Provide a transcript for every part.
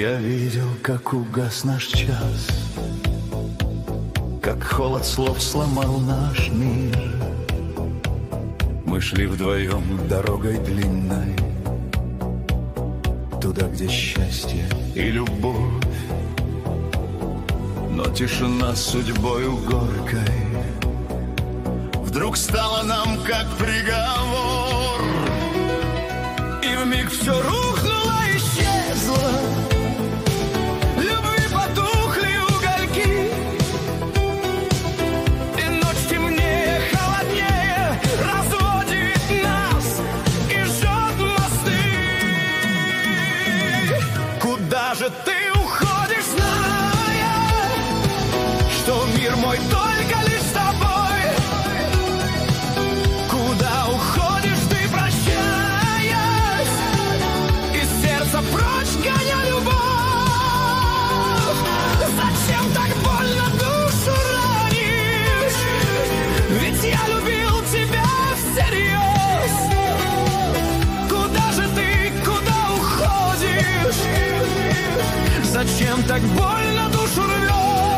Я видел, как угас наш час, как холод слов сломал наш мир. Мы шли вдвоем дорогой длинной, туда, где счастье и любовь. Но тишина с судьбою горькой вдруг стала нам как приговор. И вмиг все рухнуло, исчезло, любви потухли угольки, и ночь темнее, холоднее разводит нас и жжет мосты. Куда же ты уходишь, зная, что мир мой только лишь с тобой? Куда уходишь ты, прощаясь, из сердца прочь гоня любовь? Зачем так больно душу ранишь? Ведь я любил тебя всерьез. Куда же ты, куда уходишь? Зачем так больно душу рвешь?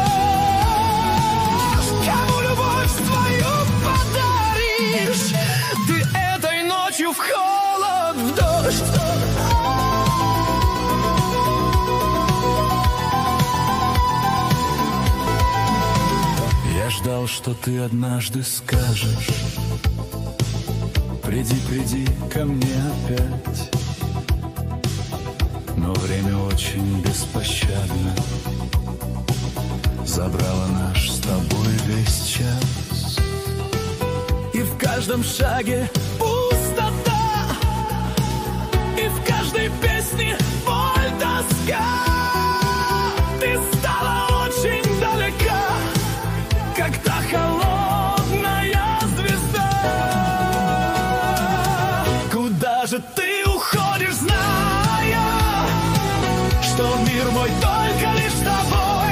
Кому любовь свою подаришь? Ты этой ночью в холод, в дождь. Я ждал, что ты однажды скажешь: приди, приди ко мне опять. Но время очень беспощадно забрало наш с тобой весь час. И в каждом шаге пустота, и в каждой песне боль, тоска. Ты стала очень далека, как та холодная звезда. Куда же ты уходишь, зная, что мир мой только лишь с тобой?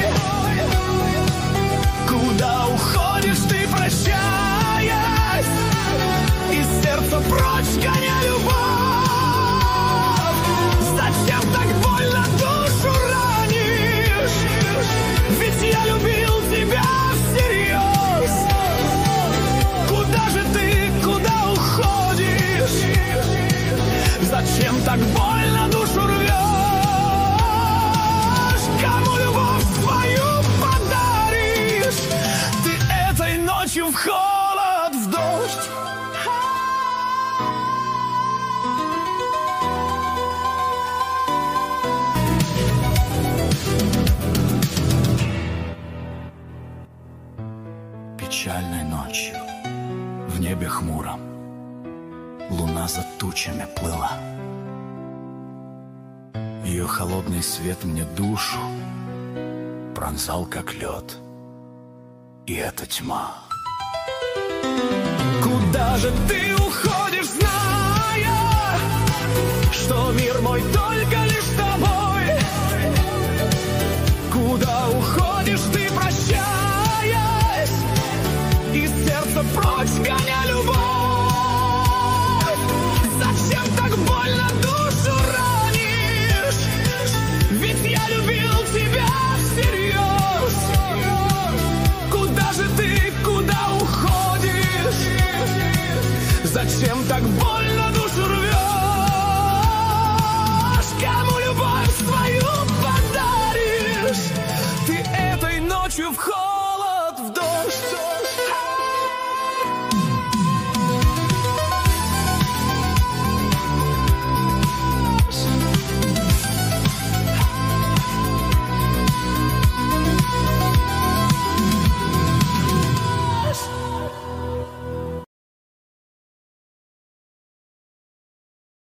Куда уходишь ты, прощаясь, из сердца прочь гоня любовь? Зачем так больно душу ранишь? Ведь я любил тебя всерьез. Куда же ты, куда уходишь? Зачем так больно душу рвешь? Кому любовь свою подаришь? Ты этой ночью в холод, в дождь. Печальной ночью в небе хмуром луна за тучами плыла. Ее холодный свет мне душу пронзал, как лед, и эта тьма. Куда же ты уходишь, зная, что мир мой